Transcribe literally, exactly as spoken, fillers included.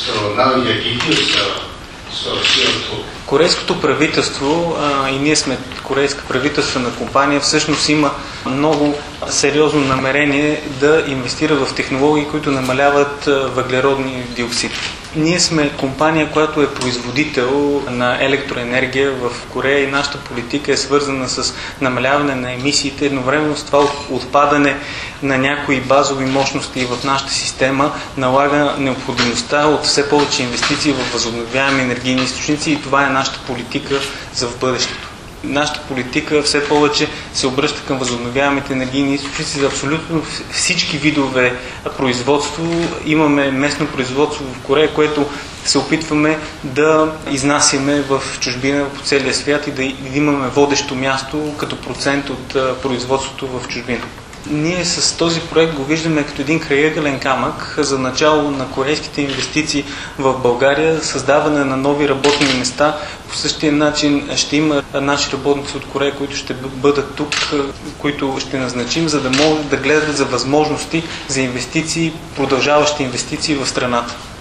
So now you reduce uh, so C O two. Корейското правителство, а, и ние сме корейска правителствена компания, всъщност има много сериозно намерение да инвестира в технологии, които намаляват въглеродния диоксид. Ние сме компания, която е производител на електроенергия в Корея и нашата политика е свързана с намаляване на емисиите, едновременно с това отпадане на някои базови мощности в нашата система налага необходимостта от все повече инвестиции в възобновяеми енергийни източници и това е нашата политика за в бъдещето. Нашата политика все повече се обръща към възобновяемите енергийни източници за абсолютно всички видове производство. Имаме местно производство в Корея, което се опитваме да изнасяме в чужбина по целия свят и да имаме водещо място като процент от производството в чужбина. Ние с този проект го виждаме като един крайъгълен камък за начало на корейските инвестиции в България, създаване на нови работни места. По същия начин ще има наши работници от Корея, които ще бъдат тук, които ще назначим, за да могат да гледат за възможности за инвестиции, продължаващи инвестиции в страната.